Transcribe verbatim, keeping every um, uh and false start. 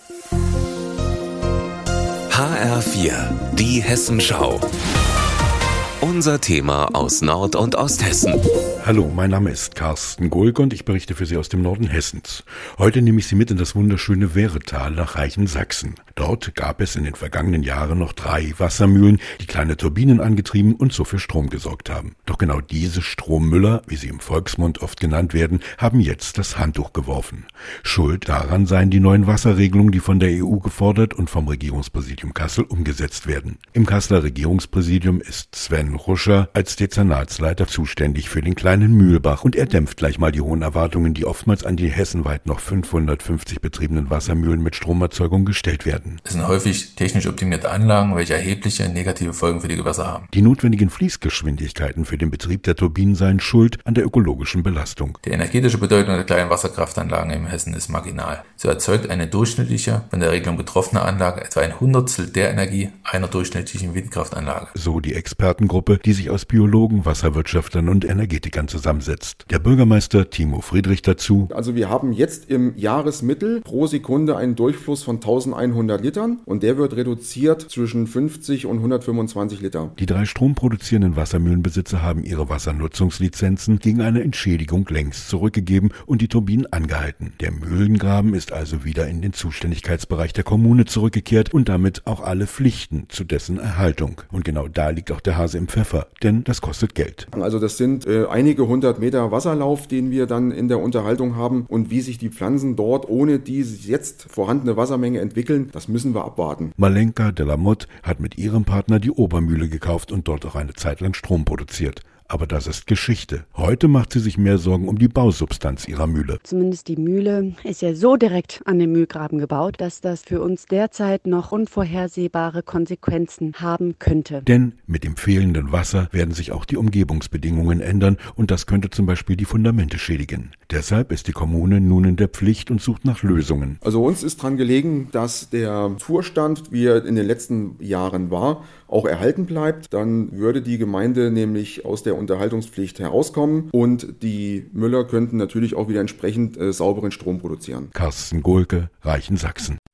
H R vier, die Hessenschau. Unser Thema aus Nord- und Osthessen. Hallo, mein Name ist Carsten Gulke und ich berichte für Sie aus dem Norden Hessens. Heute nehme ich Sie mit in das wunderschöne Wehretal nach Reichensaxen. Dort gab es in den vergangenen Jahren noch drei Wassermühlen, die kleine Turbinen angetrieben und so für Strom gesorgt haben. Doch genau diese Strommüller, wie sie im Volksmund oft genannt werden, haben jetzt das Handtuch geworfen. Schuld daran seien die neuen Wasserregelungen, die von der E U gefordert und vom Regierungspräsidium Kassel umgesetzt werden. Im Kasseler Regierungspräsidium ist Sven Ruscher als Dezernatsleiter zuständig für den kleinen Mühlbach und er dämpft gleich mal die hohen Erwartungen, die oftmals an die hessenweit noch fünfhundertfünfzig betriebenen Wassermühlen mit Stromerzeugung gestellt werden. Es sind häufig technisch optimierte Anlagen, welche erhebliche negative Folgen für die Gewässer haben. Die notwendigen Fließgeschwindigkeiten für den Betrieb der Turbinen seien schuld an der ökologischen Belastung. Die energetische Bedeutung der kleinen Wasserkraftanlagen im Hessen ist marginal. So erzeugt eine durchschnittliche, von der Regelung betroffene Anlage etwa ein Hundertstel der Energie einer durchschnittlichen Windkraftanlage. So die Expertengruppe, die sich aus Biologen, Wasserwirtschaftlern und Energetikern zusammensetzt. Der Bürgermeister Timo Friedrich dazu: Also wir haben jetzt im Jahresmittel pro Sekunde einen Durchfluss von eintausendeinhundert Litern und der wird reduziert zwischen fünfzig und hundertfünfundzwanzig Liter. Die drei stromproduzierenden Wassermühlenbesitzer haben ihre Wassernutzungslizenzen gegen eine Entschädigung längst zurückgegeben und die Turbinen angehalten. Der Mühlengraben ist also wieder in den Zuständigkeitsbereich der Kommune zurückgekehrt und damit auch alle Pflichten zu dessen Erhaltung. Und genau da liegt auch der Hase im Pfeffer, denn das kostet Geld. Also das sind äh, einige hundert Meter Wasserlauf, den wir dann in der Unterhaltung haben, und wie sich die Pflanzen dort ohne die jetzt vorhandene Wassermenge entwickeln, das müssen wir abwarten. Malenka de la Motte hat mit ihrem Partner die Obermühle gekauft und dort auch eine Zeit lang Strom produziert. Aber das ist Geschichte. Heute macht sie sich mehr Sorgen um die Bausubstanz ihrer Mühle. Zumindest die Mühle ist ja so direkt an den Mühlgraben gebaut, dass das für uns derzeit noch unvorhersehbare Konsequenzen haben könnte. Denn mit dem fehlenden Wasser werden sich auch die Umgebungsbedingungen ändern und das könnte zum Beispiel die Fundamente schädigen. Deshalb ist die Kommune nun in der Pflicht und sucht nach Lösungen. Also uns ist dran gelegen, dass der Zustand, wie er in den letzten Jahren war, auch erhalten bleibt. Dann würde die Gemeinde nämlich aus der Unterhaltungspflicht herauskommen und die Müller könnten natürlich auch wieder entsprechend äh, sauberen Strom produzieren. Carsten Gulke, Reichensaxen.